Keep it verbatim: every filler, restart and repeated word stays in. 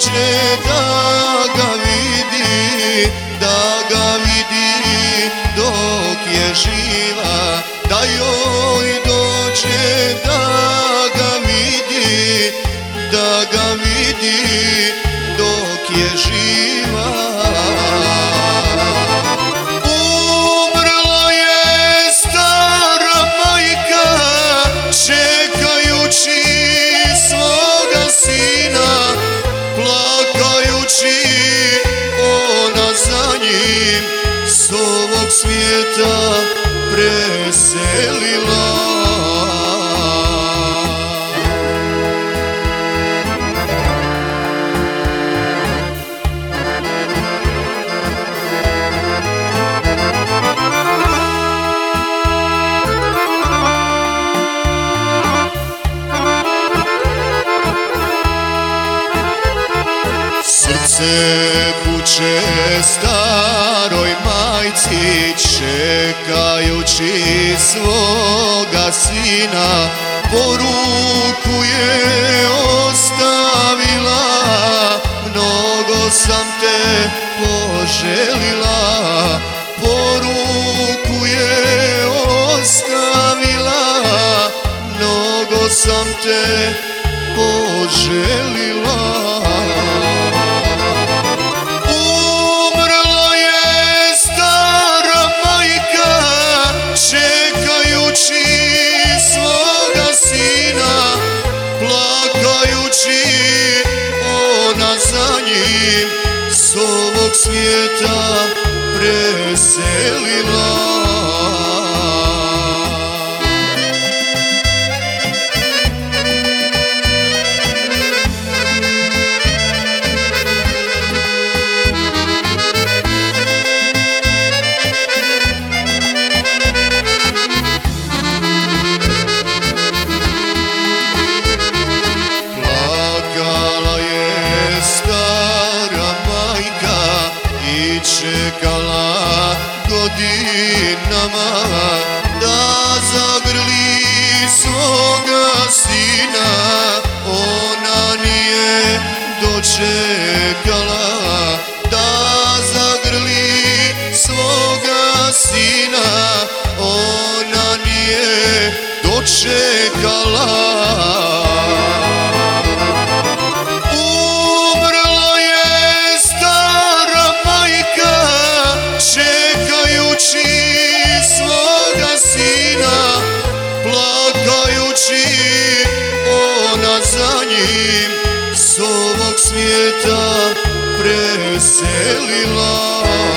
dođe da ga vidi, da ga vidi dok je živa, da joj dođe da ga vidi, da ga vidi dok je živa. Umrla je stara majka čekajući svoga sina, plakajući ona za njim s ovog svijeta preselila. Srce kuće staroj majci čekajući svoga sina, poruku je ostavila, mnogo sam te poželila. Poruku je ostavila, mnogo sam te poželila. Plakajući ona za njim s ovog svijeta preselila. Čekala godinama da zagrli svoga sina, ona nije dočekala da zagrli svoga sina, ona nije dočekala. Svoga sina, plakajući ona za njim s ovog svijeta preselila.